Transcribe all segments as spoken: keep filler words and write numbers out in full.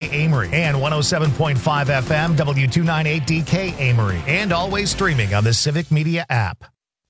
Amory, and one oh seven point five F M W two ninety-eight D K Amory, and always streaming on the Civic Media app.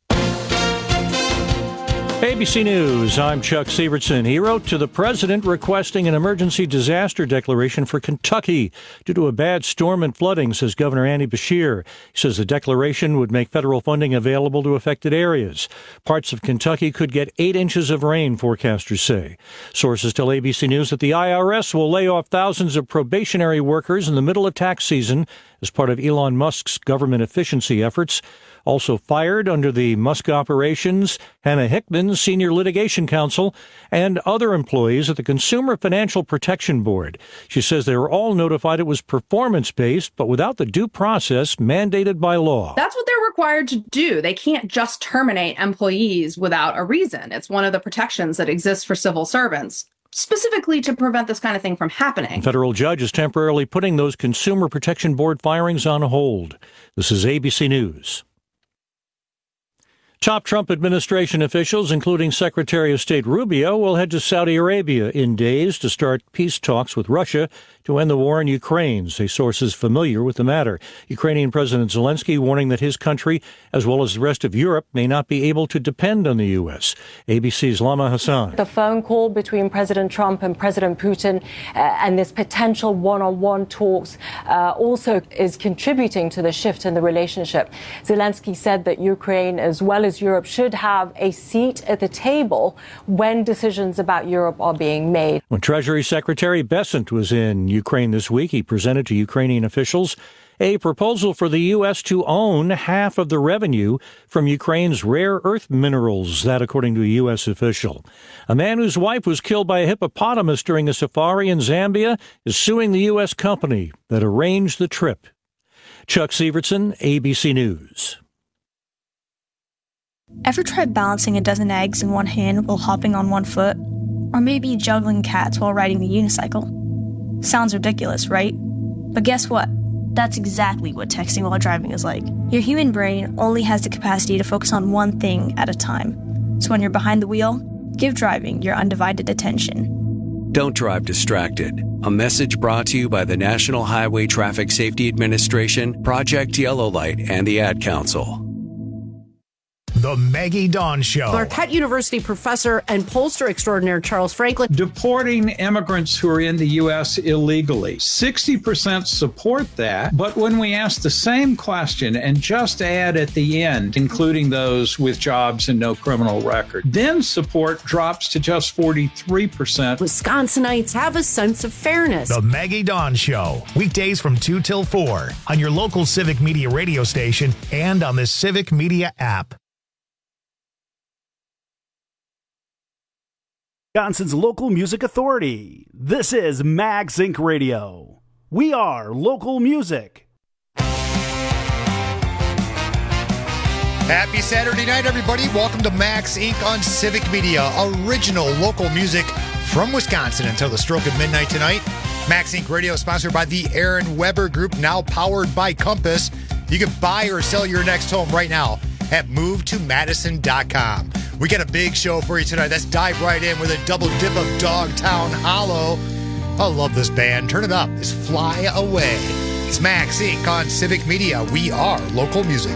A B C News, I'm Chuck Sievertson. He wrote to the president requesting an emergency disaster declaration for Kentucky due to a bad storm and flooding, says Governor Andy Beshear. He says the declaration would make federal funding available to affected areas. Parts of Kentucky could get eight inches of rain, forecasters say. Sources tell A B C News that the I R S will lay off thousands of probationary workers in the middle of tax season as part of Elon Musk's government efficiency efforts. Also fired under the Musk operations, Hannah Hickman, senior litigation counsel, and other employees at the Consumer Financial Protection Board. She says they were all notified it was performance-based, but without the due process mandated by law. That's what they're required to do. They can't just terminate employees without a reason. It's one of the protections that exists for civil servants, specifically to prevent this kind of thing from happening. A federal judge is temporarily putting those Consumer Protection Board firings on hold. This is A B C News. Top Trump administration officials, including Secretary of State Rubio, will head to Saudi Arabia in days to start peace talks with Russia to end the war in Ukraine, say sources familiar with the matter. Ukrainian President Zelensky warning that his country, as well as the rest of Europe, may not be able to depend on the U S. A B C's Lama Hassan. The phone call between President Trump and President Putin uh, and this potential one-on-one talks uh, also is contributing to the shift in the relationship. Zelensky said that Ukraine, as well as Europe, should have a seat at the table when decisions about Europe are being made. When Treasury Secretary Bessent was in Ukraine this week, he presented to Ukrainian officials a proposal for the U S to own half of the revenue from Ukraine's rare earth minerals, that according to a U S official. A man whose wife was killed by a hippopotamus during a safari in Zambia is suing the U S company that arranged the trip. Chuck Sievertson, A B C News. Ever tried balancing a dozen eggs in one hand while hopping on one foot? Or maybe juggling cats while riding the unicycle? Sounds ridiculous, right? But guess what? That's exactly what texting while driving is like. Your human brain only has the capacity to focus on one thing at a time. So when you're behind the wheel, give driving your undivided attention. Don't drive distracted. A message brought to you by the National Highway Traffic Safety Administration, Project Yellow Light, and the Ad Council. The Maggie Dawn Show. Marquette University professor and pollster extraordinaire Charles Franklin. Deporting immigrants who are in the U S illegally. sixty percent support that. But when we ask the same question and just add at the end, including those with jobs and no criminal record, then support drops to just forty-three percent. Wisconsinites have a sense of fairness. The Maggie Dawn Show. Weekdays from two till four on your local Civic Media radio station and on the Civic Media app. Wisconsin's local music authority. This is Max Incorporated. Radio. We are local music. Happy Saturday night, everybody. Welcome to Max Incorporated on Civic Media. Original local music from Wisconsin until the stroke of midnight tonight. Max Incorporated Radio is sponsored by the Aaron Weber Group, now powered by Compass. You can buy or sell your next home right now at move to madison dot com. We got a big show for you tonight. Let's dive right in with a double dip of Dogtown Hollow. I love this band. Turn it up. It's Fly Away. It's Max Incorporated on Civic Media. We are local music.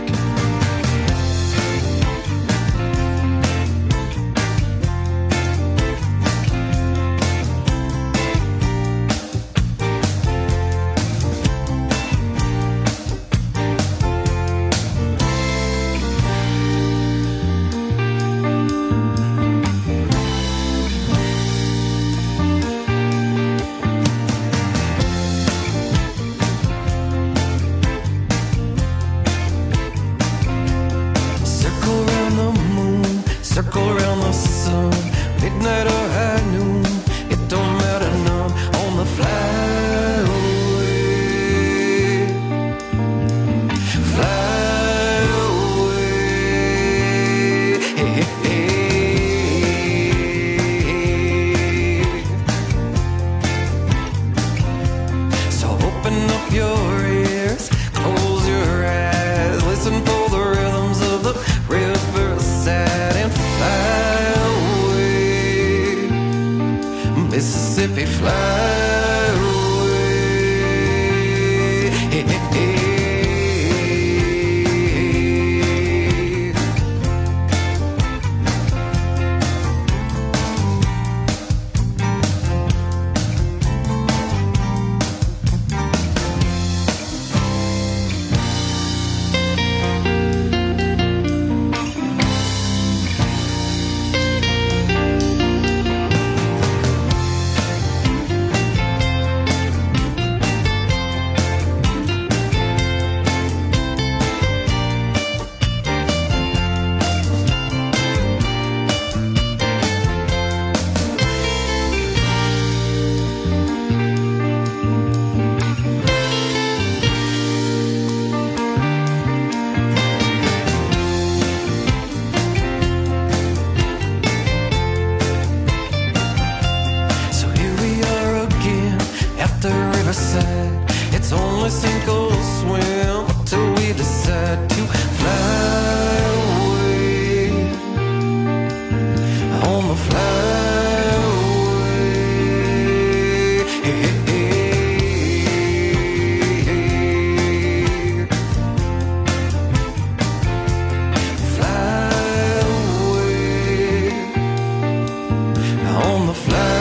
Mississippi, fly away. side. It's only sink or swim till we decide to fly away on the flyaway. Hey, hey, hey. Fly away on the flyaway.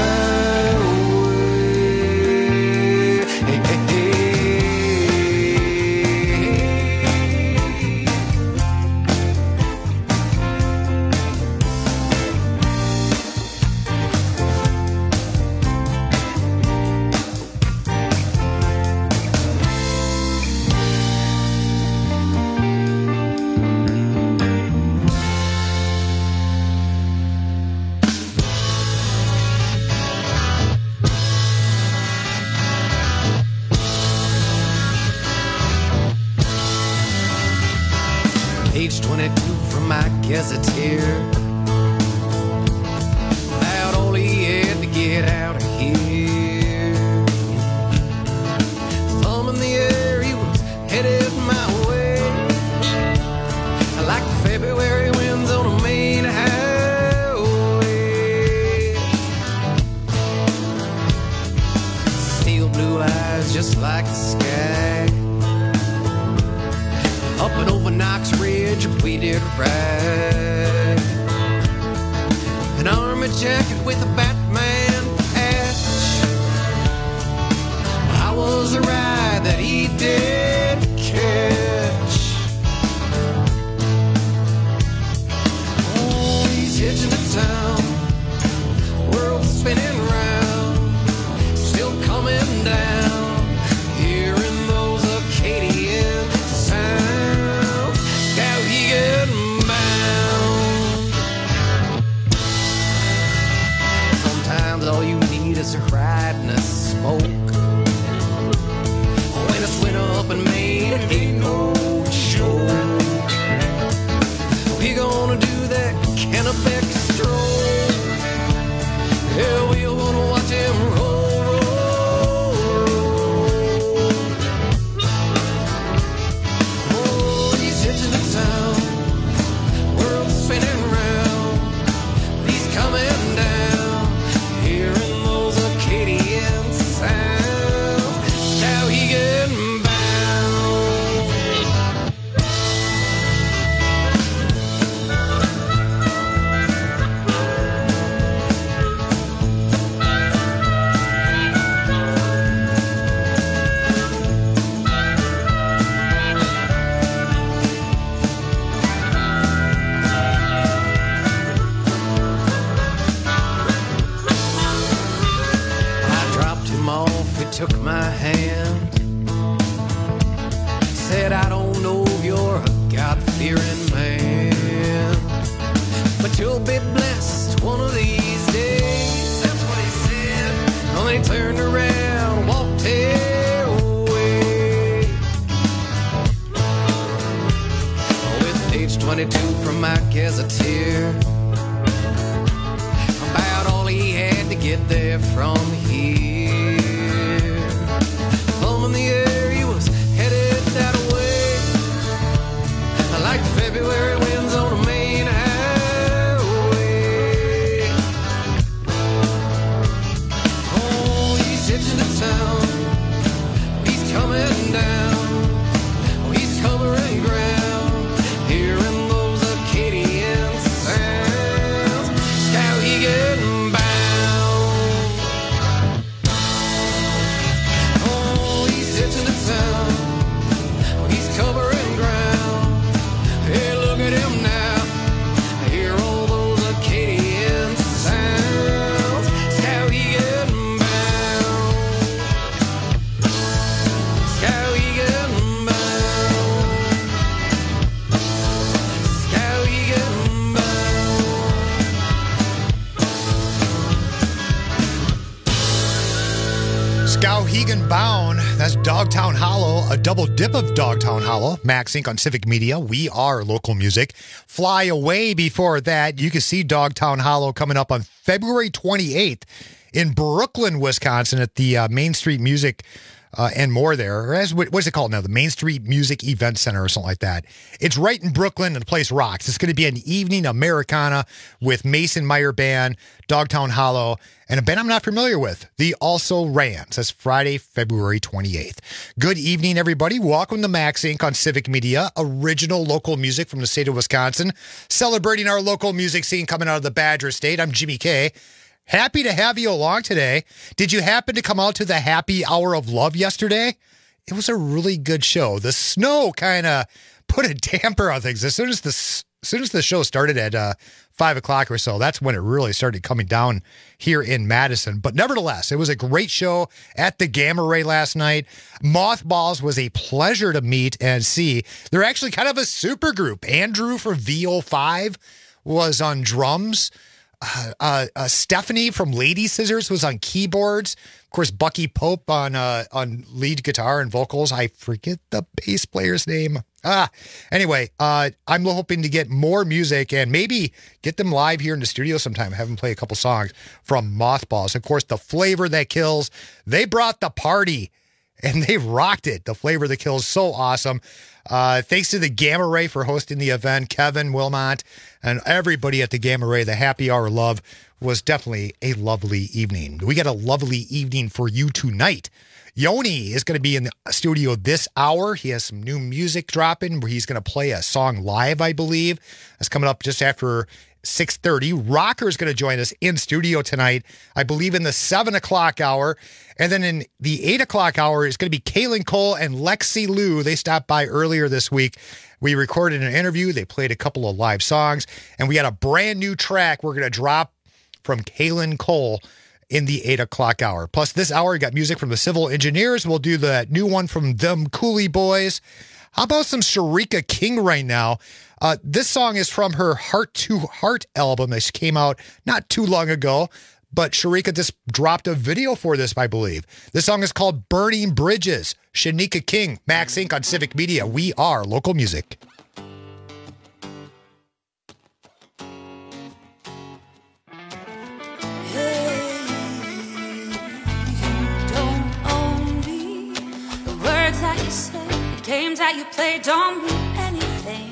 Page twenty-two from my gazetteer. About all he had to get out of here. Thumb in the air, he was headed my way. Like the February winds on a main highway. Steel blue eyes just like the sky. Up and over Knox Ridge, we did ride. An army jacket with a Batman patch. I was a ride that he did catch. Oh, he's hitching to town, world spinning round, still coming down, hearing those Acadian sounds. Sometimes all you need is a ride and a smoke. When it's winter up in Maine, it ain't no joke. We gonna do that Kennebec stroll. Yeah, we gonna watch him roll, roll, roll. Oh, he's hitching to town, world spinning round, he's coming down, hearing those Acadian sounds. How he getting bound. Took my hand, said, I don't know if you're a God-fearing man, but you'll be blessed one of these days. That's what he said. And then he turned around, walked away. With page twenty-two from my gazetteer, about all he had to get there from here. In the air, he was headed that way, like the February winds on a main highway. Oh, he's hitching to town, he's coming down, oh, he's covering ground, hearing those Acadian sounds. How he getting bound. He's covering ground. Hey, look at him now. Hear all those Acadian sounds. How he getting bound. How he getting bound. How he getting bound. Skowhegan Bound. That's Dogtown Hollow, a double dip of Dogtown Hollow. Max Incorporated on Civic Media. We are local music. Fly Away before that. You can see Dogtown Hollow coming up on February twenty-eighth in Brooklyn, Wisconsin at the uh, Main Street Music uh, and more there. Or as what is it called now? The Main Street Music Event Center or something like that. It's right in Brooklyn, and the place rocks. It's going to be an evening Americana with Mason Meyer Band, Dogtown Hollow, and a band I'm not familiar with, the Also Rans. That's Friday, February twenty-eighth. Good evening, everybody. Welcome to Max Incorporated on Civic Media, original local music from the state of Wisconsin, celebrating our local music scene coming out of the Badger State. I'm Jimmy K. Happy to have you along today. Did you happen to come out to the Happy Hour of Love yesterday? It was a really good show. The snow kind of put a damper on things. As soon as the, as soon as the show started at uh, five o'clock or so, that's when it really started coming down here in Madison. But nevertheless, it was a great show at the Gamma Ray last night. Mothballs was a pleasure to meet and see. They're actually kind of a super group. Andrew from V O five was on drums. Uh, uh, uh, Stephanie from Lady Scissors was on keyboards. Of course, Bucky Pope on uh, on lead guitar and vocals. I forget the bass player's name. Ah, anyway, uh, I'm hoping to get more music and maybe get them live here in the studio sometime. Have them play a couple songs from Mothballs. Of course, the Flavor That Kills. They brought the party and they rocked it. The Flavor That Kills, so awesome. Uh, thanks to the Gamma Ray for hosting the event, Kevin Wilmot, and everybody at the Gamma Ray. The Happy Hour Love was definitely a lovely evening. We got a lovely evening for you tonight. Yoni is going to be in the studio this hour. He has some new music dropping where he's going to play a song live, I believe. That's coming up just after six thirty. Rocker is going to join us in studio tonight, I believe in the seven o'clock hour. And then in the eight o'clock hour is going to be Kaylin Cole and Lexi Lou. They stopped by earlier this week. We recorded an interview. They played a couple of live songs. And we got a brand new track we're going to drop from Kaylin Cole in the eight o'clock hour. Plus this hour, we got music from the Civil Engineers. We'll do the new one from Them Cooley Boys. How about some Sharika King right now? Uh, this song is from her Heart to Heart album that came out not too long ago, but Sharika just dropped a video for this, I believe. This song is called Burning Bridges. Shanika King, Max Incorporated on Civic Media. We are local music. Games that you play don't mean anything.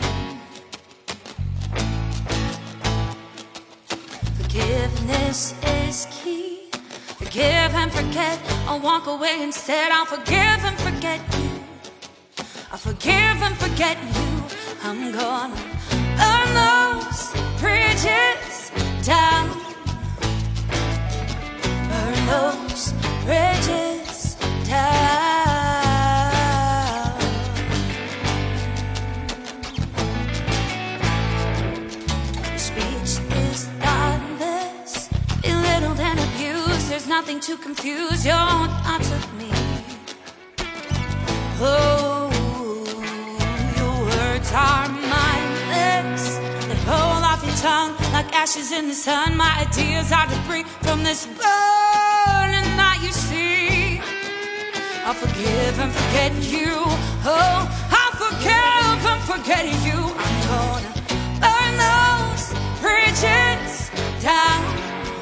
Forgiveness is key. Forgive and forget. I'll walk away instead. I'll forgive and forget you. I'll forgive and forget you. I'm gonna burn those bridges down. Burn those bridges down. There's nothing to confuse your thoughts of me. Oh, your words are mindless. They roll off your tongue like ashes in the sun. My ideas are debris from this burning that you see. I'll forgive and forget you. Oh, I'll forgive and forget you. I'm gonna burn those bridges down.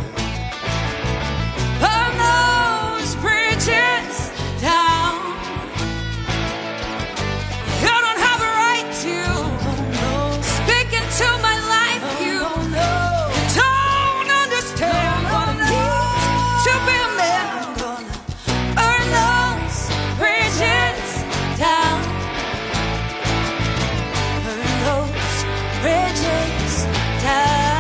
Burn those bridges down. You don't have a right to no. Speak into my life. No, you, no. you don't understand no, what it no. means to be a man. I'm gonna burn those bridges down. Burn those bridges down.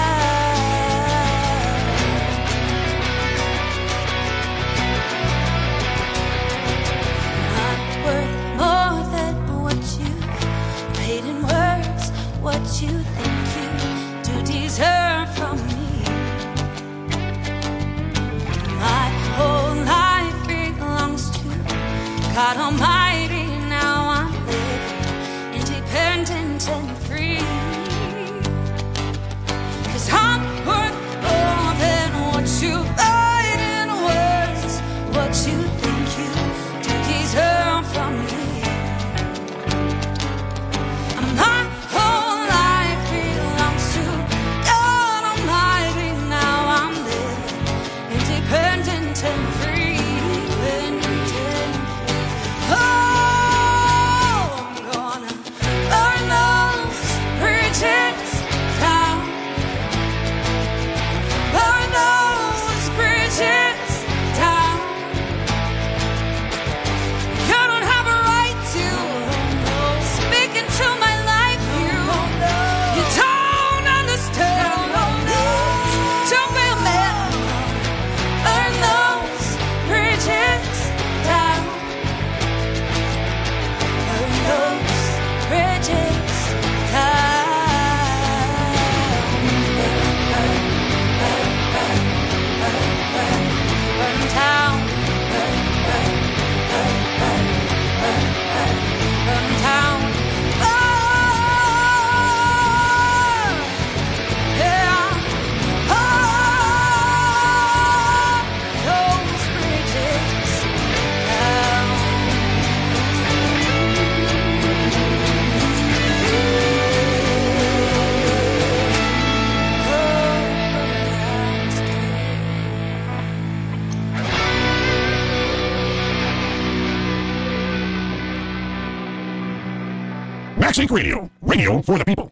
What you think you do deserve from me. My whole life belongs to God Almighty. Now I'm living independent and free. 'Cause I'm worth more than what you write in words. What you think you do deserve from me. I'm not and free, independent, Max Inc Radio, radio for the people.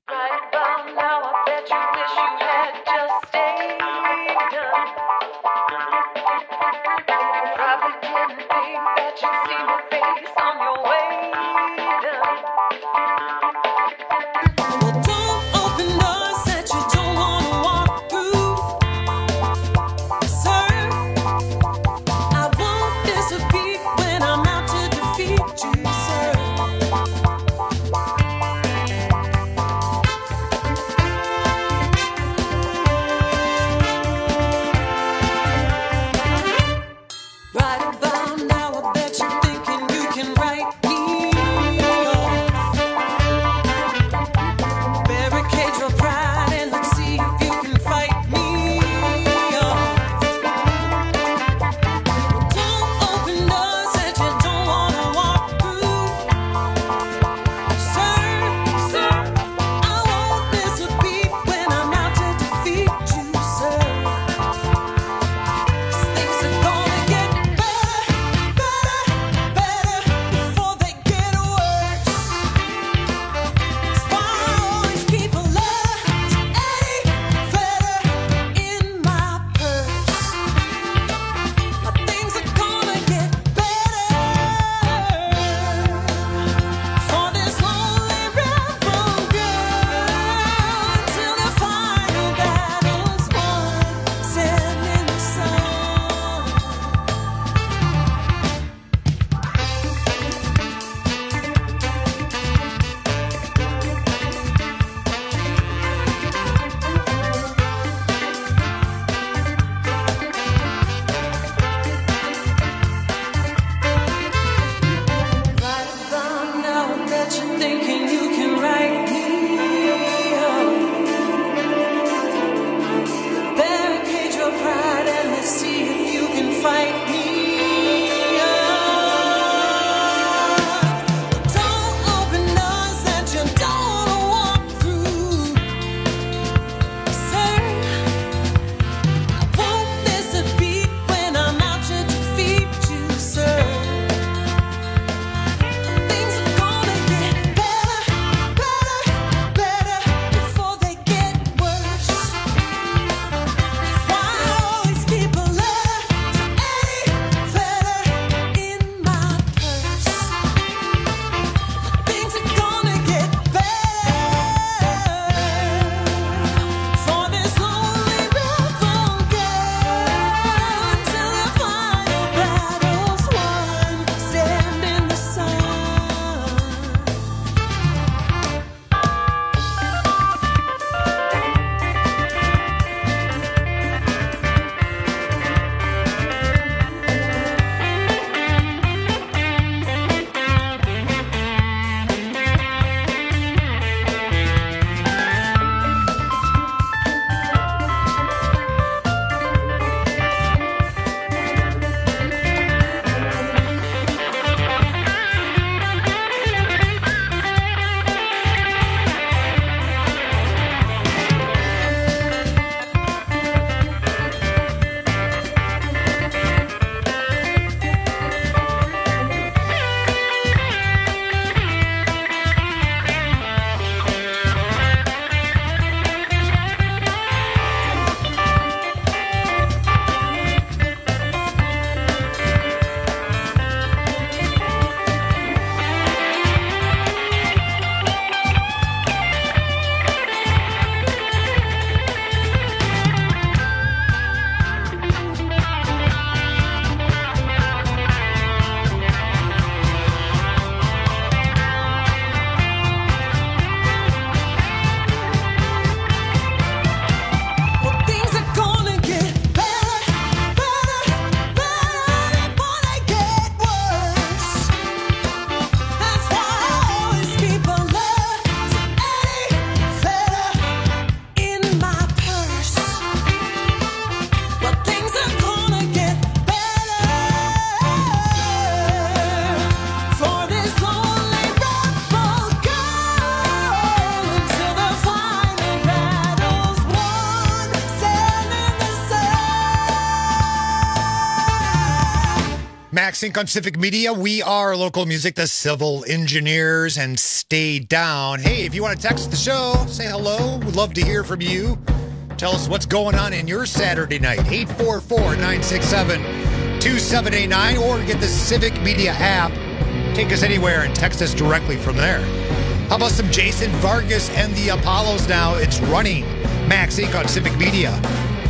Max Inc on Civic Media. We are local music, the Civil Engineers, and stay down. Hey, if you want to text the show, say hello. We'd love to hear from you. Tell us what's going on in your Saturday night. eight four four, nine six seven, two seven eight nine or get the Civic Media app. Take us anywhere and text us directly from there. How about some Jason Vargas and the Apollos now? It's running Max Inc on Civic Media.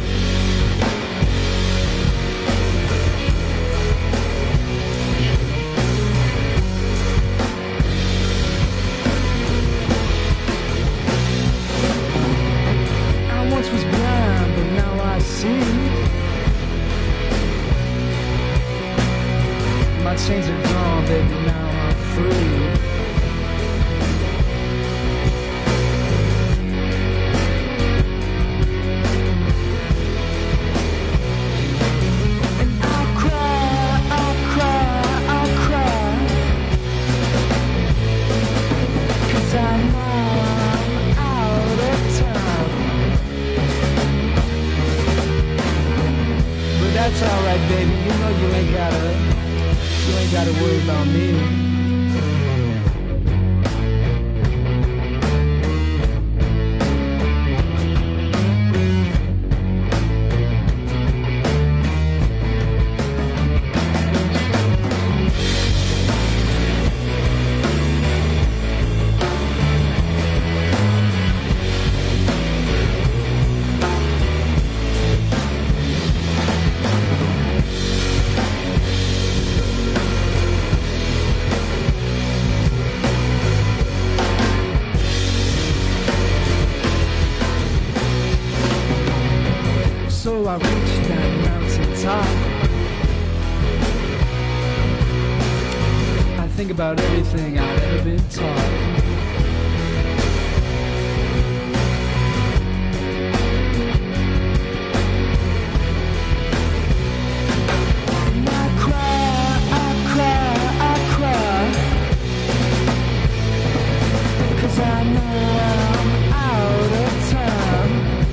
Chains are gone, baby, now I'm free. And I'll cry, I'll cry, I'll cry, 'cause I know I'm out of time. But that's alright, baby, you know you ain't gotta You ain't gotta worry about me. So I reached that mountain top. I think about everything I've ever been taught. And I cry, I cry, I cry, 'cause I know I'm out of time.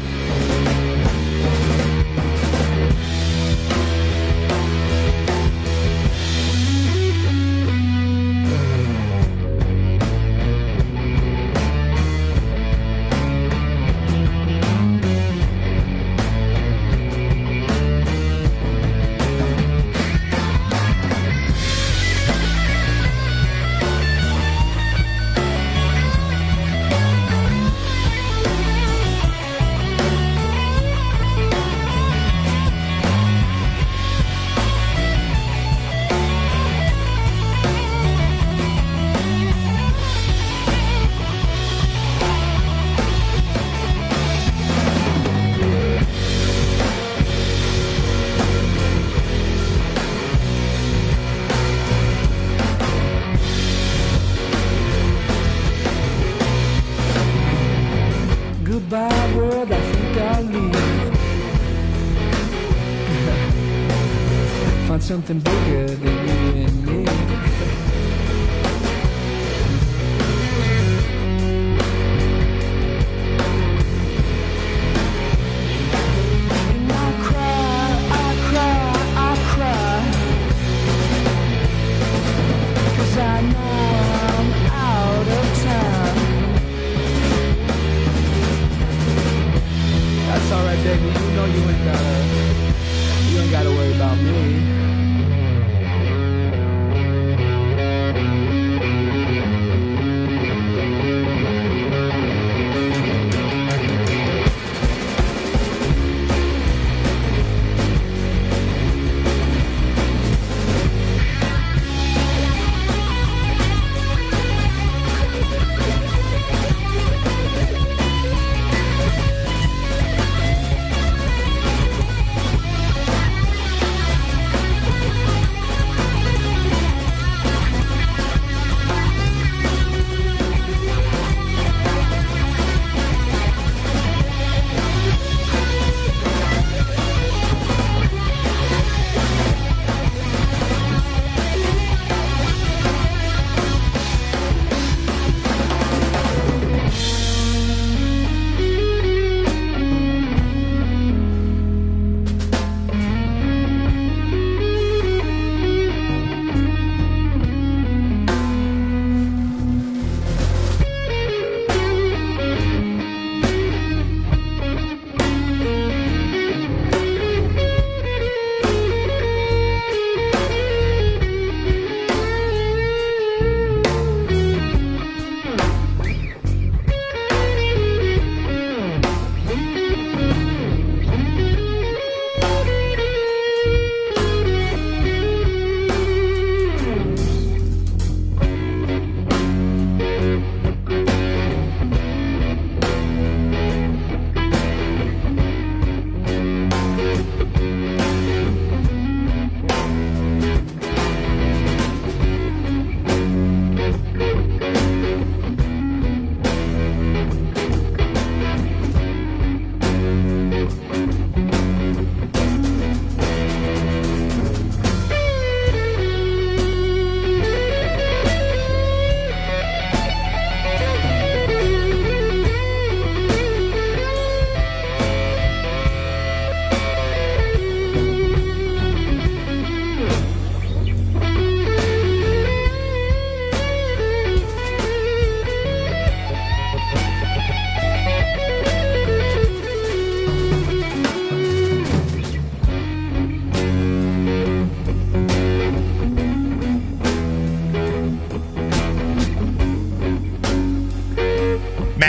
Goodbye world, I think I'll leave. Find something bigger than you and me. And I cry, I cry, I cry, 'cause I know I'm out of time. That's alright, baby. You know you ain't gotta, you ain't gotta worry about me.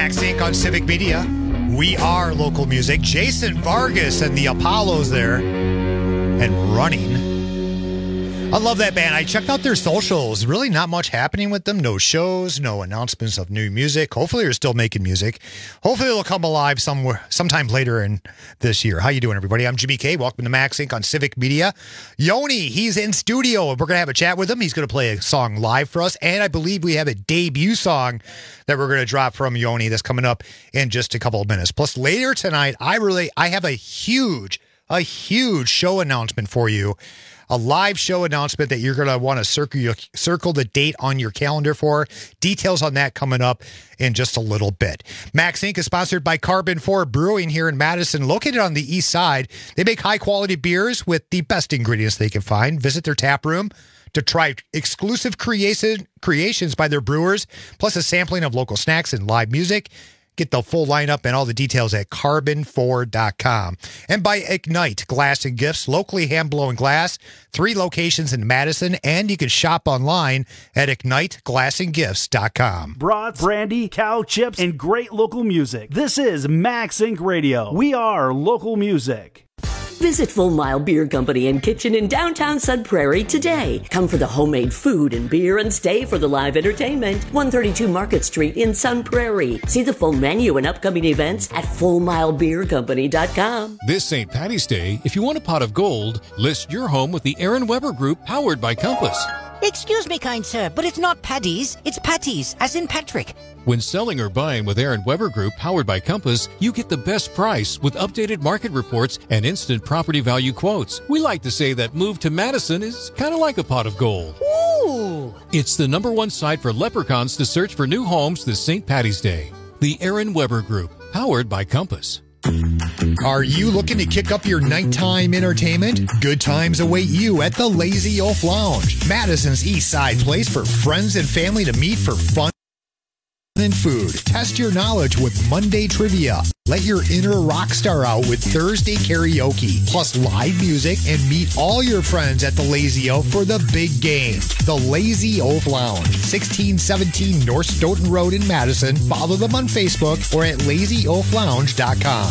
Max Inc on Civic Media. We are local music. Jason Vargas and the Apollos there. And Running. I love that band. I checked out their socials. Really not much happening with them. No shows, no announcements of new music. Hopefully they're still making music. Hopefully it'll come alive somewhere, sometime later in this year. How you doing, everybody? I'm Jimmy K. Welcome to Max Inc on Civic Media. Yoni, he's in studio. We're going to have a chat with him. He's going to play a song live for us. And I believe we have a debut song that we're going to drop from Yoni that's coming up in just a couple of minutes. Plus later tonight, I really, I have a huge, a huge show announcement for you. A live show announcement that you're going to want to circle, circle the date on your calendar for. Details on that coming up in just a little bit. Max Inc is sponsored by Carbon four Brewing here in Madison, located on the east side. They make high-quality beers with the best ingredients they can find. Visit their tap room to try exclusive creation, creations by their brewers, plus a sampling of local snacks and live music. Get the full lineup and all the details at carbon four dot com. And by Ignite Glass and Gifts, locally hand-blown glass, three locations in Madison, and you can shop online at ignite glass and gifts dot com. Brats, brandy, cow chips, and great local music. This is Max Inc Radio. We are local music. Visit Full Mile Beer Company and Kitchen in downtown Sun Prairie today. Come for the homemade food and beer and stay for the live entertainment. one thirty-two Market Street in Sun Prairie. See the full menu and upcoming events at full mile beer company dot com. This Saint Patty's Day, if you want a pot of gold, list your home with the Aaron Weber Group, powered by Compass. Excuse me, kind sir, but it's not Paddy's, it's Patty's, as in Patrick. When selling or buying with Aaron Weber Group, powered by Compass, you get the best price with updated market reports and instant property value quotes. We like to say that move to Madison is kind of like a pot of gold. Ooh! It's the number one site for leprechauns to search for new homes this Saint Patty's Day. The Aaron Weber Group, powered by Compass. Are you looking to kick up your nighttime entertainment? Good times await you at the Lazy Oaf Lounge, Madison's East Side place for friends and family to meet for fun and food. Test your knowledge with Monday Trivia. Let your inner rock star out with Thursday Karaoke, plus live music, and meet all your friends at the Lazy Oaf for the big game. The Lazy Oaf Lounge, sixteen seventeen North Stoughton Road in Madison. Follow them on Facebook or at lazy oaf lounge dot com.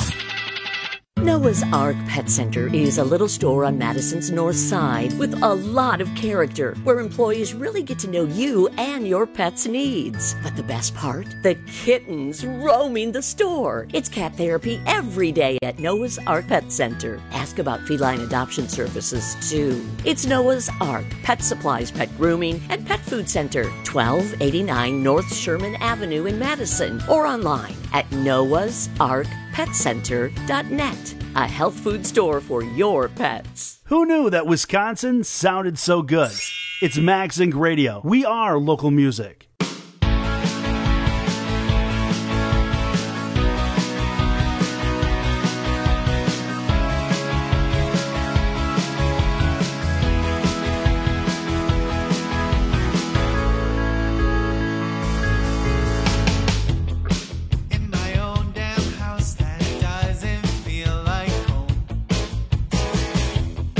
Noah's Ark Pet Center is a little store on Madison's north side with a lot of character, where employees really get to know you and your pet's needs. But the best part? The kittens roaming the store. It's cat therapy every day at Noah's Ark Pet Center. Ask about feline adoption services, too. It's Noah's Ark Pet Supplies, Pet Grooming, and Pet Food Center, twelve eighty-nine North Sherman Avenue in Madison, or online at noahs ark pet center dot net. A health food store for your pets. Who knew that Wisconsin sounded so good? It's Max Inc Radio. We are local music.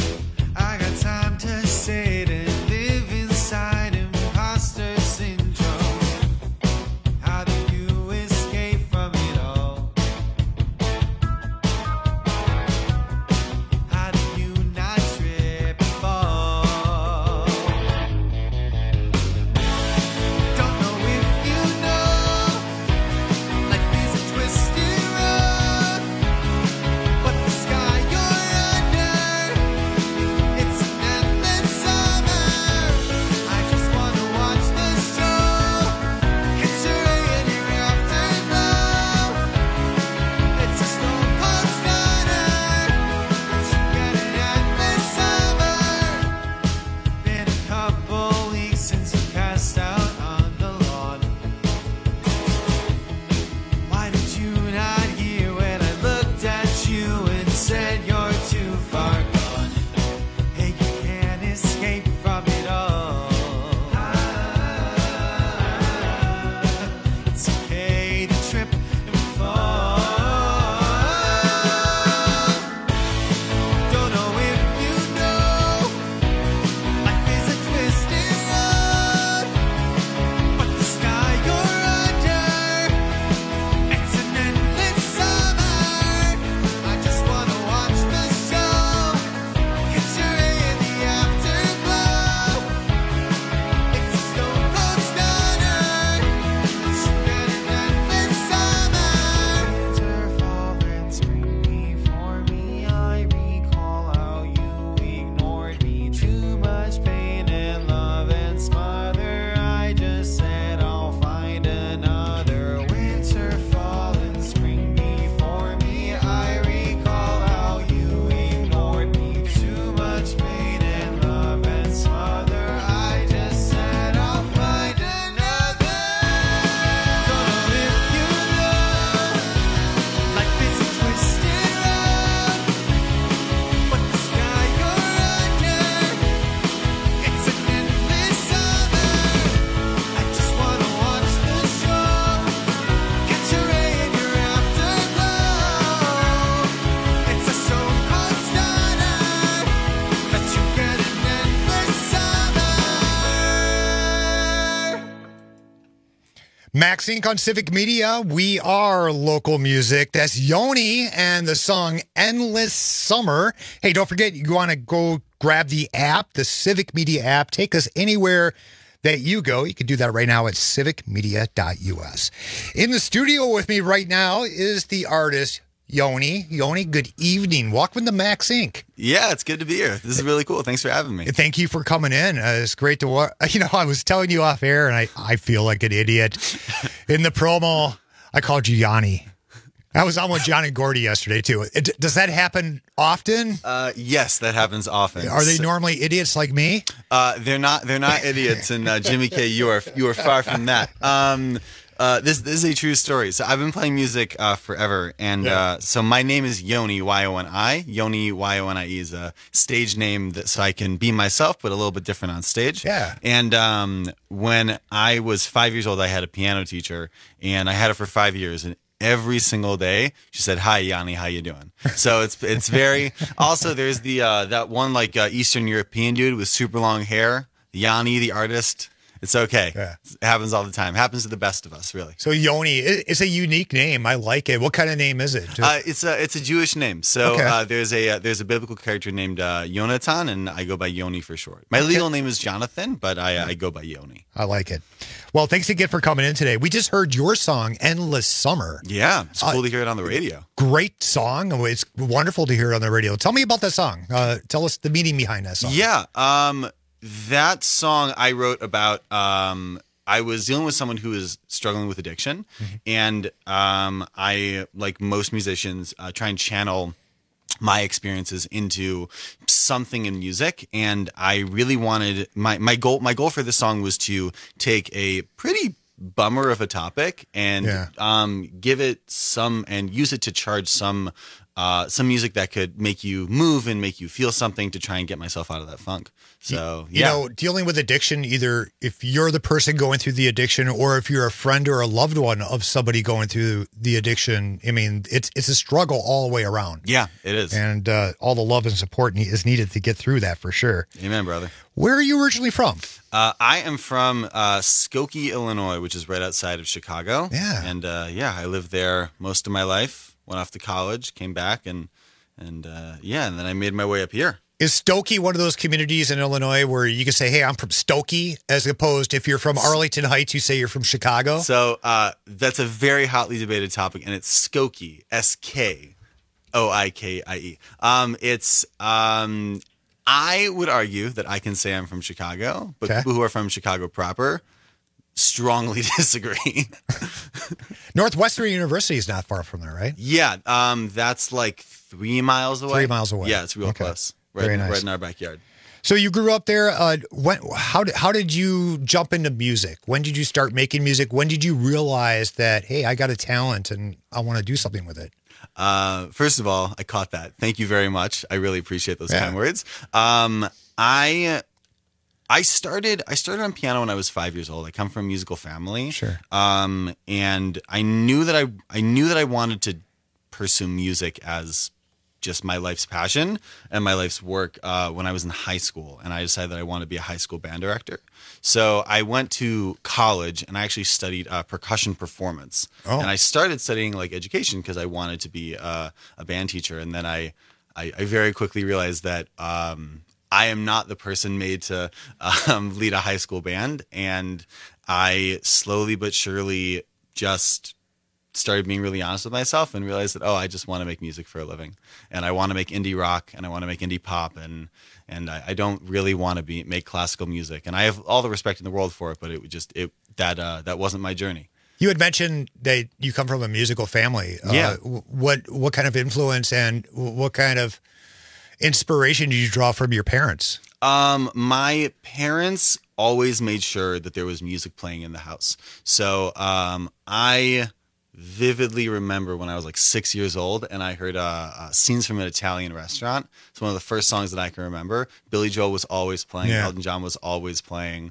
Time to sit and live inside imposter syndrome. Max Inc on Civic Media. We are local music. That's Yoni and the song Endless Summer. Hey, don't forget, you want to go grab the app, the Civic Media app. Take us anywhere that you go. You can do that right now at civic media dot u s. In the studio with me right now is the artist Yoni. Yoni, good evening. Welcome to Max Inc. Yeah, it's good to be here. This is really cool. Thanks for having me. Thank you for coming in. Uh, it's great to watch. You know, I was telling you off air, and I, I feel like an idiot. In the promo, I called you Yanni. I was on with John and Gordy yesterday, too. It, does that happen often? Uh, yes, that happens often. Are they normally idiots like me? Uh, they're not. They're not idiots. And uh, Jimmy K, you are you are far from that. Um, Uh, this this is a true story. So I've been playing music uh, forever, and Yeah. uh, so my name is Yoni, Y O N I. Yoni, Y O N I E is a stage name that so I can be myself, but a little bit different on stage. Yeah. And um, when I was five years old, I had a piano teacher, and I had her for five years, and every single day she said, "Hi, Yanni, how you doing?" So it's it's very. Also, there's the uh, that one like uh, Eastern European dude with super long hair, Yanni, the artist. It's okay. Yeah. It happens all the time. It happens to the best of us, really. So Yoni, it- it's a unique name. I like it. What kind of name is it? Uh, it's a it's a Jewish name. So Okay. uh, there's a uh, there's a biblical character named uh, Yonatan, and I go by Yoni for short. My legal name is Jonathan, but I I go by Yoni. I like it. Well, thanks again for coming in today. We just heard your song, Endless Summer. Yeah, it's cool Uh, to hear it on the radio. Great song. It's wonderful to hear it on the radio. Tell me about that song. Uh, tell us the meaning behind that song. Yeah, um, that song I wrote about. Um, I was dealing with someone who was struggling with addiction, and um, I, like most musicians, uh, try and channel my experiences into something in music. And I really wanted my my goal. My goal for this song was to take a pretty bummer of a topic and Yeah. um, give it some and use it to charge some uh, some music that could make you move and make you feel something to try and get myself out of that funk. So You yeah. know, dealing with addiction, either if you're the person going through the addiction or if you're a friend or a loved one of somebody going through the addiction, I mean, it's it's a struggle all the way around. Yeah, it is. And uh, all the love and support ne- is needed to get through that for sure. Amen, brother. Where are you originally from? Uh, I am from uh, Skokie, Illinois, which is right outside of Chicago. Yeah. And uh, yeah, I lived there most of my life. Went off to college, came back, and and uh, yeah, and then I made my way up here. Is Stokey one of those communities in Illinois where you can say, hey, I'm from Stokey, as opposed if you're from Arlington Heights, you say you're from Chicago? So uh, that's a very hotly debated topic, and it's Skokie, S K O I K I E. Um, it's um, I would argue that I can say I'm from Chicago, but Okay. people who are from Chicago proper strongly disagree. Northwestern University is not far from there, right? Yeah, um, that's like three miles away. Three miles away. Yeah, it's real Okay. close. Right, Very nice. right in our backyard. So you grew up there. Uh, when? How did how did you jump into music? When did you start making music? When did you realize that, hey, I got a talent and I want to do something with it? Uh, first of all, I caught that. Thank you very much. I really appreciate those Yeah. kind words. Um, I I started I started on piano when I was five years old. I come from a musical family. Sure. Um, and I knew that I I knew that I wanted to pursue music as just my life's passion and my life's work uh, when I was in high school. And I decided that I wanted to be a high school band director. So I went to college and I actually studied uh, percussion performance. Oh. And I started studying like education because I wanted to be uh, a band teacher. And then I, I, I very quickly realized that um, I am not the person made to um, lead a high school band. And I slowly but surely just started being really honest with myself and realized that, oh, I just want to make music for a living, and I want to make indie rock, and I want to make indie pop, and and I, I don't really want to be make classical music, and I have all the respect in the world for it, but it would just it that uh, that wasn't my journey. You had mentioned that you come from a musical family. Yeah. Uh, what what kind of influence and what kind of inspiration did you draw from your parents? Um, my parents always made sure that there was music playing in the house. So um, I vividly remember when I was like six years old and I heard uh, uh, scenes from an Italian restaurant. It's one of the first songs that I can remember. Billy Joel was always playing. Yeah. Elton John was always playing.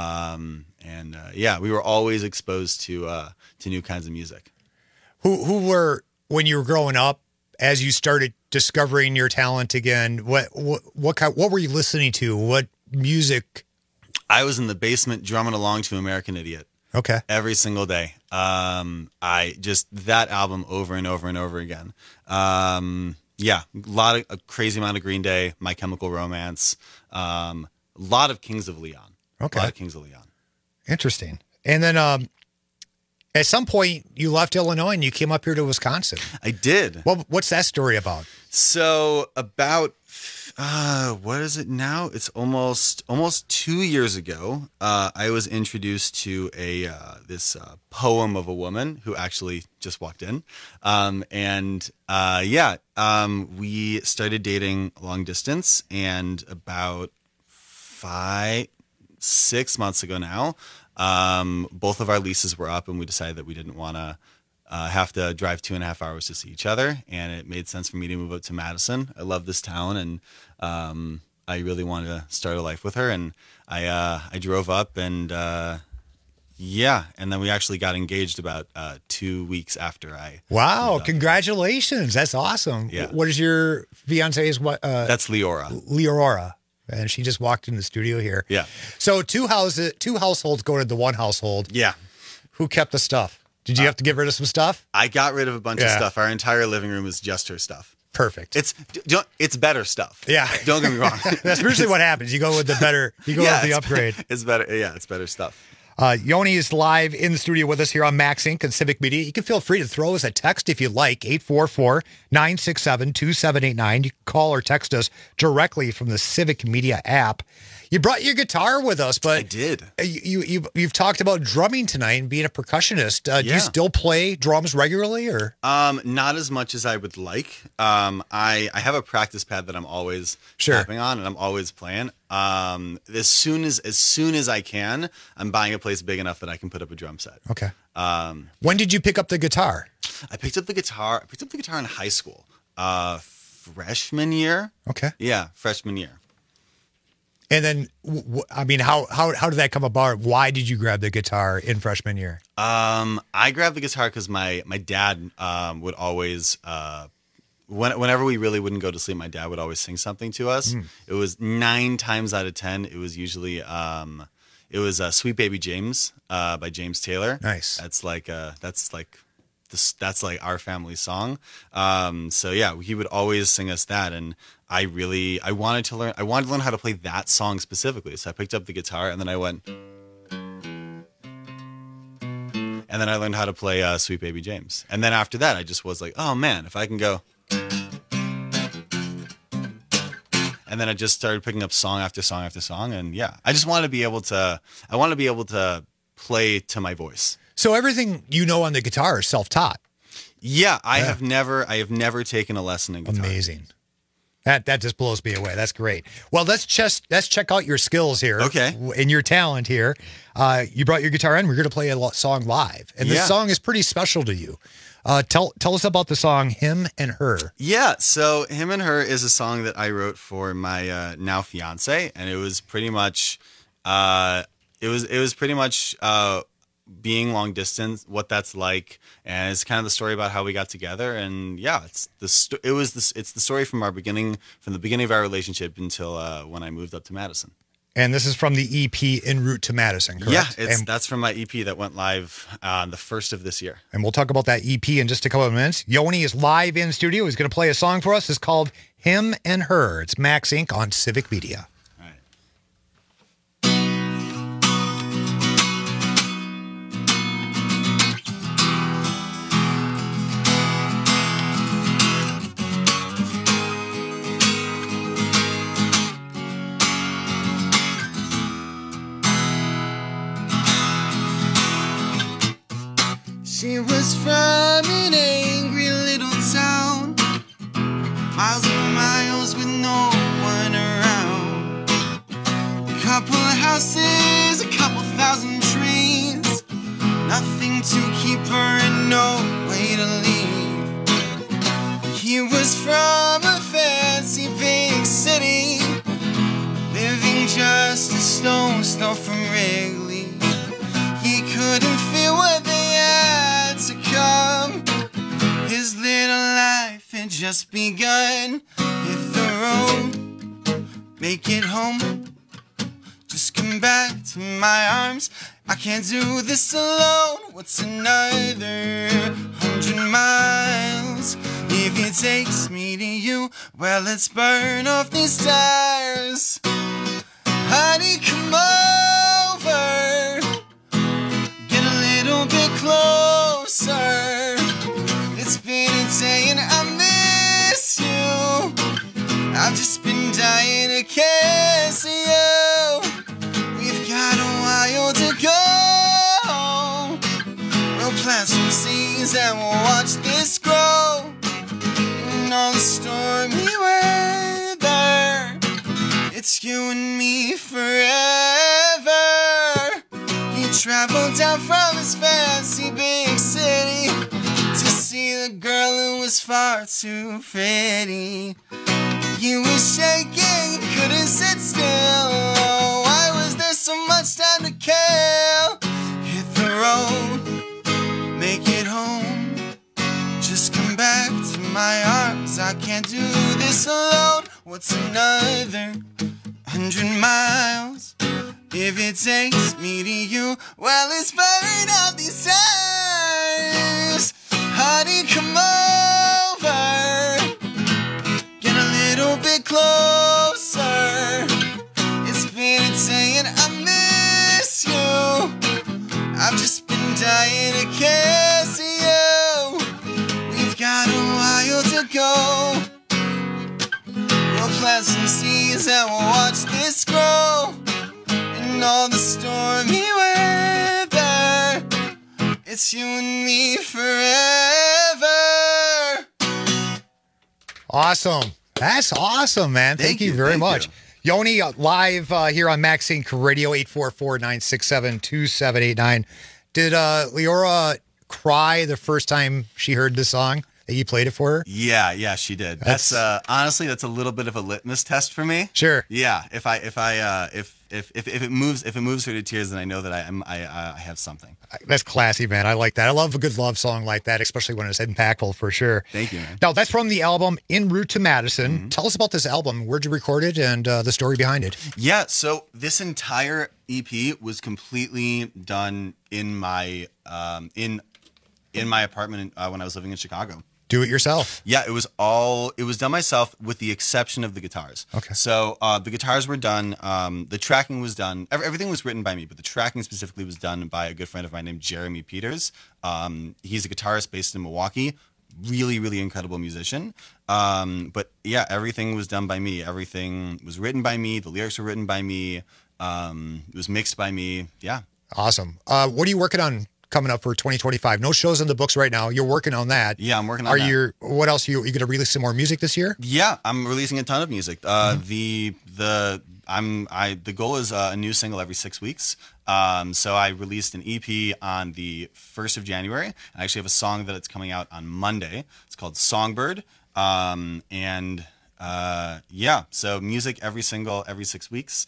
Um, and uh, yeah, we were always exposed to uh, to new kinds of music. Who who were, when you were growing up, as you started discovering your talent again, what what what kind, what were you listening to? What music? I was in the basement drumming along to American Idiot. Okay. Every single day. Um, I just, that album over and over and over again. Um, yeah, a lot of, a crazy amount of Green Day, My Chemical Romance, um, a lot of Kings of Leon. Okay. A lot of Kings of Leon. Interesting. And then um, at some point, you left Illinois and you came up here to Wisconsin. I did. Well, what's that story about? So about, uh, what is it now? It's almost almost two years ago. Uh, I was introduced to a uh, this uh, poem of a woman who actually just walked in, um, and uh, yeah, um, we started dating long distance, and about five, six months ago now, um, both of our leases were up, and we decided that we didn't want to. Uh, have to drive two and a half hours to see each other, and it made sense for me to move up to Madison. I love this town, and um, I really wanted to start a life with her. And I uh, I drove up, and uh, yeah, and then we actually got engaged about uh, two weeks after I. Wow! Congratulations! That's awesome. Yeah. What is your fiance's what? Uh, That's Leora. Leora, and she just walked in the studio here. Yeah. So two houses, two households go to the one household. Yeah. Who kept the stuff? Did you have to get rid of some stuff? I got rid of a bunch Yeah. of stuff. Our entire living room is just her stuff. Perfect. It's don't, it's better stuff. Yeah. Don't get me wrong. That's usually what happens. You go with the better. You go Yeah, with the it's- upgrade. It's better. Yeah, it's better stuff. Uh, Yoni is live in the studio with us here on Max Incorporated and Civic Media. You can feel free to throw us a text if you like, eight four four, nine six seven, two seven eight nine. You can call or text us directly from the Civic Media app. You brought your guitar with us, but I did. You, you, you've, you've talked about drumming tonight and being a percussionist. Uh, Do Yeah. you still play drums regularly, or? Um, not as much as I would like. Um, I, I have a practice pad that I'm always Sure. tapping on, and I'm always playing. Um, as soon as as soon as I can, I'm buying a place big enough that I can put up a drum set. Okay. Um, When did you pick up the guitar? I picked up the guitar. I picked up the guitar in high school, uh, freshman year. Okay. Yeah, freshman year. And then, w- w- I mean, how, how, how did that come about? Why did you grab the guitar in freshman year? Um, I grabbed the guitar because my my dad um, would always, uh, when, whenever we really wouldn't go to sleep, my dad would always sing something to us. Mm. It was nine times out of ten. It was usually um, it was uh, "Sweet Baby James" uh, by James Taylor. Nice. That's like uh, that's like this. That's like our family song. Um, so yeah, he would always sing us that, and I really I wanted to learn. I wanted to learn how to play that song specifically. So I picked up the guitar, and then I went. And then I learned how to play uh, Sweet Baby James. And then after that, I just was like, oh, man, if I can go. And then I just started picking up song after song after song. And yeah, I just wanted to be able to, I want to be able to play to my voice. So everything you know on the guitar is self-taught. Yeah, I Yeah. have never, I have never taken a lesson in guitar. Amazing. That that just blows me away. That's great. Well, let's just let's check out your skills here. Okay. And your talent here. Uh, you brought your guitar in. We're going to play a lo- song live, and this Yeah. song is pretty special to you. Uh, tell tell us about the song "Him and Her." Yeah, so Him and Her is a song that I wrote for my uh, now fiance, and it was pretty much, uh, it was it was pretty much uh, being long distance, what that's like, and it's kind of the story about how we got together. And yeah, it's the sto- it was this it's the story from our beginning, from the beginning of our relationship until uh, when I moved up to Madison. And this is from the E P En Route to Madison, correct? Yeah, it's, and, that's from my E P that went live on the first of this year. and we'll talk about that E P in just a couple of minutes. Yoni is live in studio. He's going to play a song for us. It's called "Him and Her." It's Max Incorporated on Civic Media. She was from an angry little town, miles and miles with no one around. A couple of houses, a couple thousand trees, nothing to keep her and no way to leave. He was from a fancy big city, living just a stone's throw from Wrigley. He couldn't feel what they had to come. His little life had just begun. Hit the road, make it home. Just come back to my arms, I can't do this alone. What's another hundred miles? If it takes me to you, well, let's burn off these tires. Honey, come over. Get a little bit closer. It's been a day and I miss you. I've just been dying to kiss you. We've got a while to go. We'll plant some seeds and we'll watch this grow. In all the stormy weather, it's you and me forever. He traveled down from his fancy big city to see the girl who was far too pretty. You were shaking, couldn't sit still. Oh, why was there so much time to kill? Hit the road, make it home. Just come back to my arms. I can't do this alone. What's another hundred miles? If it takes me to you, well, let's burn out these tires. Honey, come over. Get a little bit closer. It's been a day and I miss you. I've just been dying to kiss you. We've got a while to go. We'll plant some seeds and we'll watch this grow. In all the stormy weather, it's you and me forever. Awesome. That's awesome, man. Thank, Thank you, you, very thank much. you. Yoni, uh, live uh, here on Max Inc Radio, eight four four, nine six seven, two seven eight nine. Did uh, Leora cry the first time she heard the song that you played it for her? Yeah, yeah, she did. That's, that's uh, honestly, that's a little bit of a litmus test for me. Sure. Yeah, if I if I uh, if if if if it moves if it moves her to tears, then I know that I am I uh, I have something. That's classy, man. I like that. I love a good love song like that, especially when it's impactful for sure. Thank you, man. Now, that's from the album En Route to Madison. Mm-hmm. Tell us about this album. Where'd you record it and uh, the story behind it? Yeah, so this entire E P was completely done in my um, in in my apartment uh, when I was living in Chicago. Do it yourself. Yeah, it was all, it was done myself with the exception of the guitars. Okay. So uh, the guitars were done, um, the tracking was done, everything was written by me, but the tracking specifically was done by a good friend of mine named Jeremy Peters. Um, he's a guitarist based in Milwaukee, really, really incredible musician. Um, but yeah, everything was done by me. Everything was written by me. The lyrics were written by me. Um, it was mixed by me. Yeah. Awesome. Uh, what are you working on coming up for twenty twenty-five? No shows in the books right now. You're working on that. Yeah, I'm working on Are that. you? What else? Are you, are you going to release some more music this year? Yeah, I'm releasing a ton of music. Uh, Mm-hmm. The the I'm I the goal is uh, a new single every six weeks. Um, so I released an E P on the first of January. I actually have a song that it's coming out on Monday. It's called Songbird. Um, and uh, yeah, so music every single every six weeks.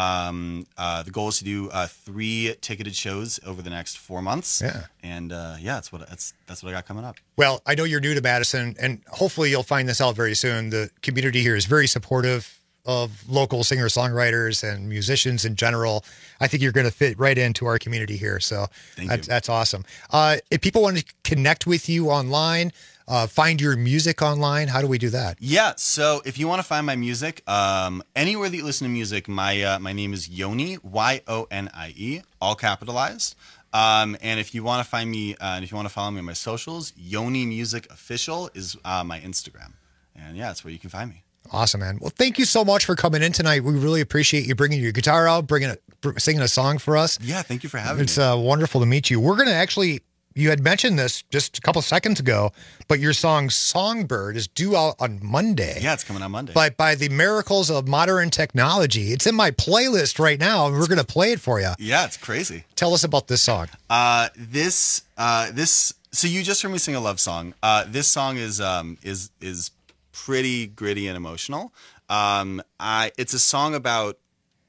Um, uh, the goal is to do uh, three ticketed shows over the next four months. Yeah. And uh, yeah, that's what that's that's what I got coming up. Well, I know you're new to Madison, and hopefully you'll find this out very soon. The community here is very supportive of local singer-songwriters and musicians in general. I think you're going to fit right into our community here. So Thank that's, you. that's awesome. Uh, if people want to connect with you online, uh, find your music online, how do we do that? Yeah, so if you want to find my music, um, anywhere that you listen to music, my uh, my name is Yoni, Y O N I E, all capitalized. Um, and if you want to find me, uh, and if you want to follow me on my socials, Yoni Music Official is uh, my Instagram. And yeah, that's where you can find me. Awesome, man. Well, thank you so much for coming in tonight. We really appreciate you bringing your guitar out, bringing a, singing a song for us. Yeah, thank you for having it's, me. It's uh, wonderful to meet you. We're going to actually, you had mentioned this just a couple seconds ago, but your song Songbird is due out on Monday. Yeah, it's coming on Monday. But by the miracles of modern technology, it's in my playlist right now, and we're going to play it for you. Yeah, it's crazy. Tell us about this song. Uh, this, uh, this, so you just heard me sing a love song. Uh, this song is, um, is, is pretty gritty and emotional. Um, I, it's a song about,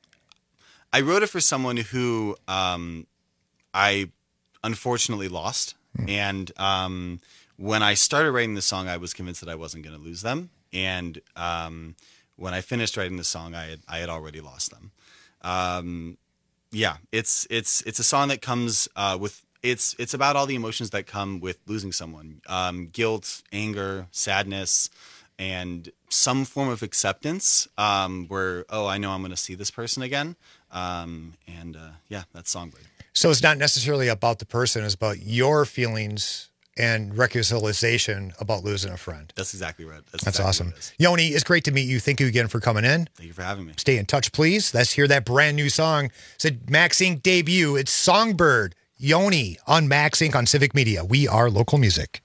I wrote it for someone who, um, I unfortunately lost. Mm. And, um, when I started writing the song, I was convinced that I wasn't going to lose them. And, um, when I finished writing the song, I had, I had already lost them. Um, Yeah, it's it's it's a song that comes uh, with it's it's about all the emotions that come with losing someone, um, guilt, anger, sadness, and some form of acceptance. Um, where oh, I know I'm going to see this person again, um, and uh, yeah, that's Songbird. So it's not necessarily about the person; it's about your feelings and reconciliation about losing a friend. That's exactly right. That's, That's exactly awesome. what it is. Yoni, it's great to meet you. Thank you again for coming in. Thank you for having me. Stay in touch, please. Let's hear that brand new song. It's a Max Incorporated debut. It's Songbird, Yoni on Max Incorporated on Civic Media. We are local music.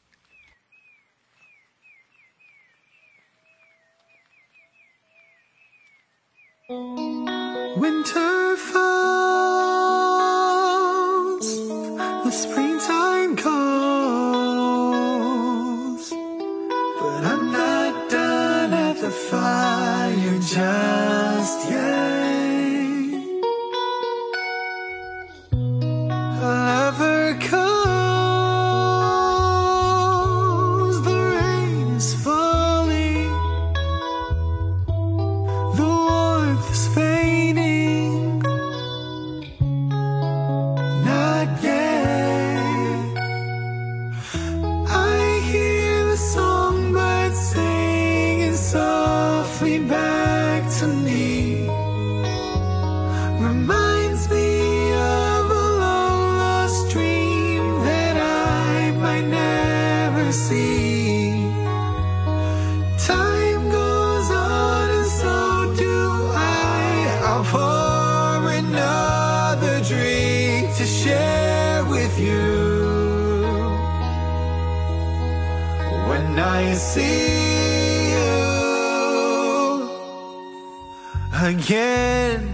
Winter falls, the springtime calls, but I'm not done at the fire just yet. A lover calls, the rain is falling, the warmth is fading, not yet. I hear the songbird singing softly back to me, reminds me of a long lost dream that I might never see. Time goes on and so do I. I'll pour another drink to share with you when I see you again.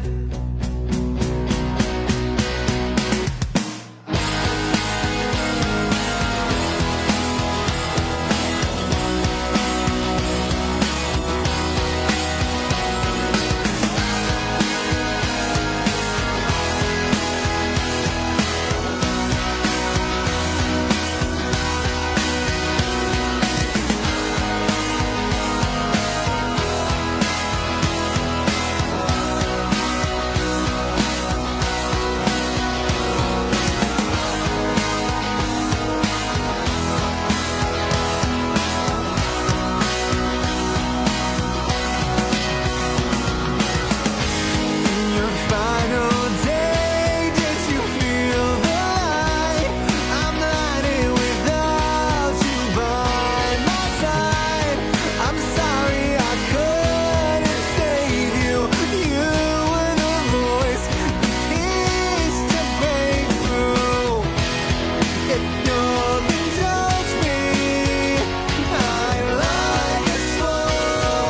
Your final day, did you feel the light? I'm lighting without you by my side. I'm sorry I couldn't save you. You were the voice, the piece to break through. If you'll indulge me, I'd like a slow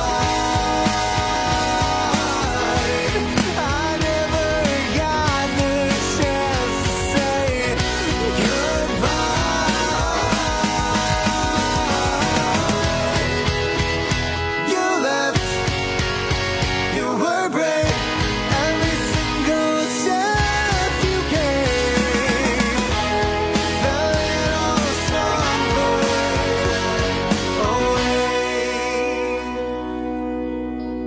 rewind. I never got the chance to say goodbye. You left, you were brave, every single step you gave. The little songbird away.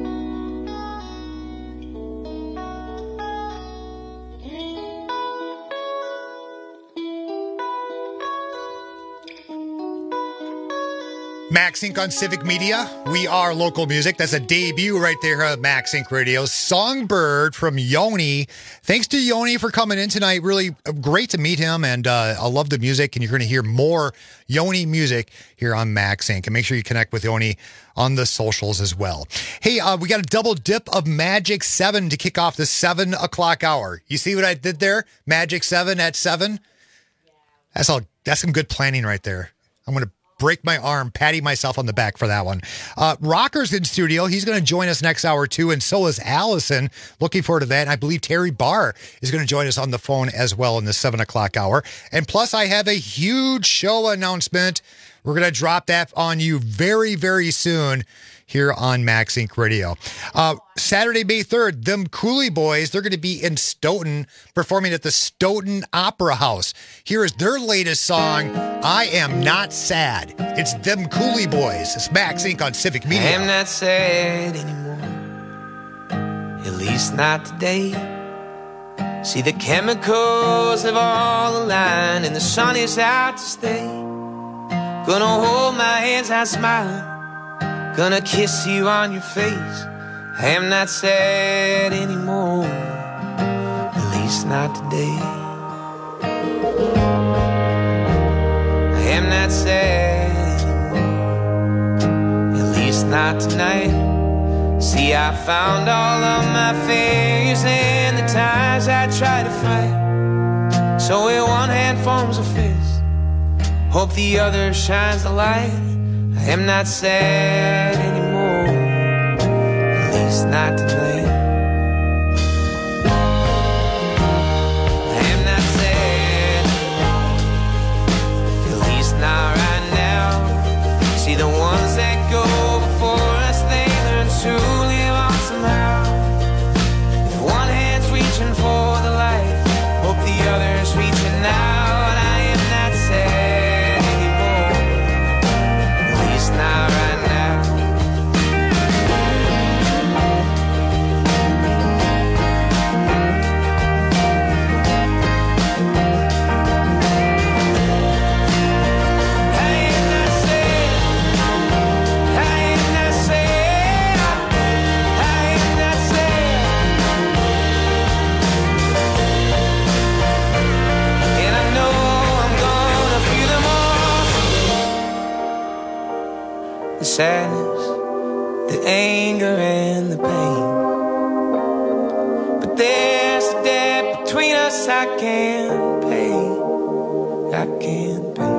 Max Incorporated on Civic Media. We are local music. That's a debut right there at Max Incorporated Radio. Songbird from Yoni. Thanks to Yoni for coming in tonight. Really great to meet him, and uh, I love the music, and you're going to hear more Yoni music here on Max Incorporated. And make sure you connect with Yoni on the socials as well. Hey, uh, we got a double dip of Magic seven to kick off the seven o'clock hour. You see what I did there? Magic seven at seven? That's all. That's some good planning right there. I'm going to break my arm, patting myself on the back for that one. Uh, Rocker's in studio. He's going to join us next hour too, and so is Allison. Looking forward to that. And I believe Terry Barr is going to join us on the phone as well in the seven o'clock hour. And plus, I have a huge show announcement. We're going to drop that on you very, very soon here on Max Incorporated Radio. Uh, Saturday, May third, them Cooley Boys, they're going to be in Stoughton performing at the Stoughton Opera House. Here is their latest song, I Am Not Sad. It's them Cooley Boys. It's Max Incorporated on Civic Media. I am not sad anymore, at least not today. See, the chemicals have all aligned and the sun is out to stay. Gonna hold my hands out smiling, gonna kiss you on your face. I am not sad anymore, at least not today. I am not sad anymore, at least not tonight. See, I found all of my failures and the times I tried to fight. So with one hand forms a fist, hope the other shines the light. I am not sad anymore, at least not tonight. I am not sad, at least not right now. See, the ones that go before us, they learn to live on somehow. If one hand's reaching for the light, hope the other's reaching out. I am not sad anymore, at least not right now. I am not sad, I am not sad, I am not sad. And I know I'm gonna feel them all. The sadness, the anger and the pain. But there's a debt between us I can't pay, I can't pay.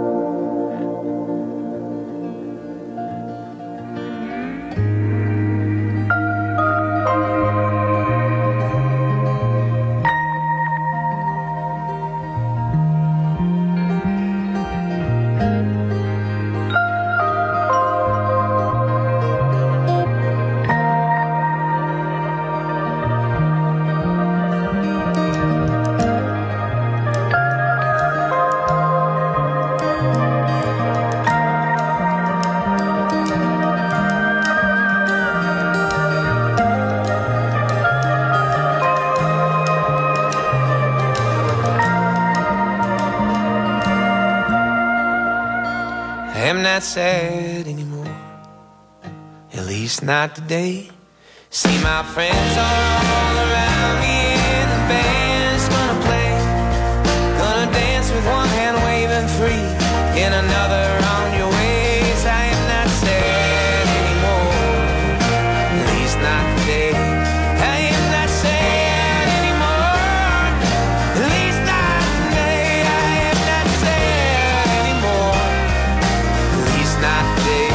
I am not sad anymore, at least not today. See, my friends are all around me and the band's gonna play. Gonna dance with one hand waving free and another on your ways. I am not sad anymore, at least not today. I am not sad anymore, at least not today. I am not sad anymore, at least not today.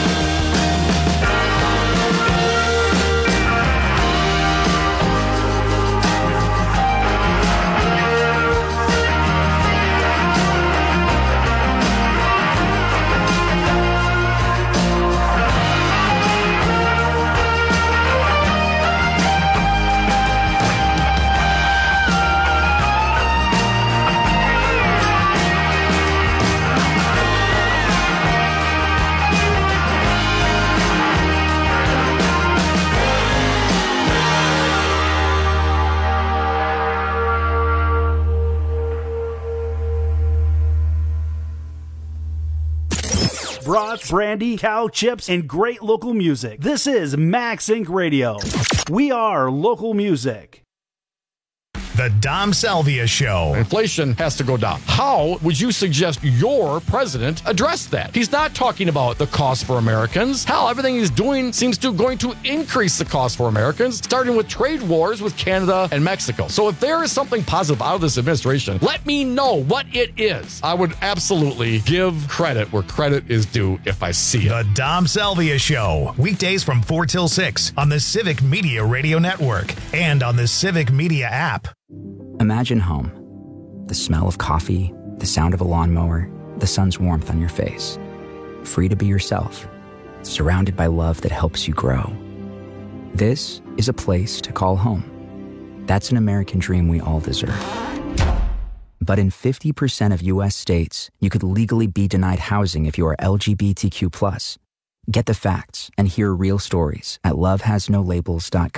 Brats, brandy, cow chips, and great local music. This is Max Inc Radio. We are local music. The Dom Salvia Show. Inflation has to go down. How would you suggest your president address that? He's not talking about the cost for Americans. Hell, everything he's doing seems to going to increase the cost for Americans, starting with trade wars with Canada and Mexico. So if there is something positive out of this administration, let me know what it is. I would absolutely give credit where credit is due if I see it. The Dom Salvia Show. Weekdays from four till six on the Civic Media Radio Network and on the Civic Media app. Imagine home. The smell of coffee, the sound of a lawnmower, the sun's warmth on your face. Free to be yourself, surrounded by love that helps you grow. This is a place to call home. That's an American dream we all deserve. But in fifty percent of U S states, you could legally be denied housing if you are L G B T Q plus. Get the facts and hear real stories at love has no labels dot com.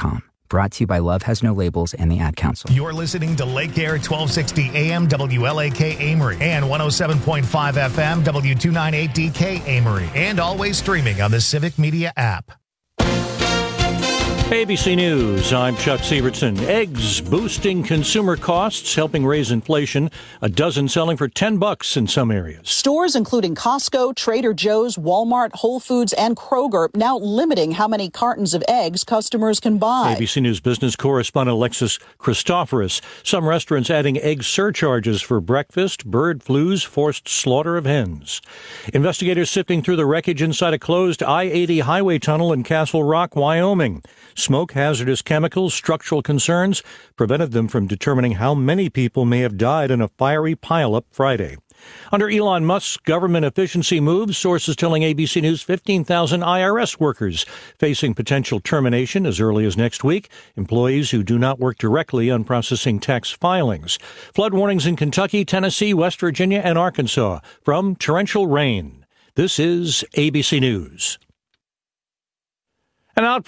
Brought to you by Love Has No Labels and the Ad Council. You're listening to Lake Air twelve sixty A M W L A K Amory and one oh seven point five F M W two ninety-eight D K Amory, and always streaming on the Civic Media app. A B C News, I'm Chuck Sievertson. Eggs boosting consumer costs, helping raise inflation. A dozen selling for ten bucks in some areas. Stores including Costco, Trader Joe's, Walmart, Whole Foods, and Kroger now limiting how many cartons of eggs customers can buy. A B C News business correspondent Alexis Christoforous. Some restaurants adding egg surcharges for breakfast, bird flus, forced slaughter of hens. Investigators sifting through the wreckage inside a closed I eighty highway tunnel in Castle Rock, Wyoming. Smoke, hazardous chemicals, structural concerns prevented them from determining how many people may have died in a fiery pileup Friday. Under Elon Musk's government efficiency moves, sources telling A B C News fifteen thousand I R S workers facing potential termination as early as next week, employees who do not work directly on processing tax filings. Flood warnings in Kentucky, Tennessee, West Virginia, and Arkansas from torrential rain. This is A B C News. An out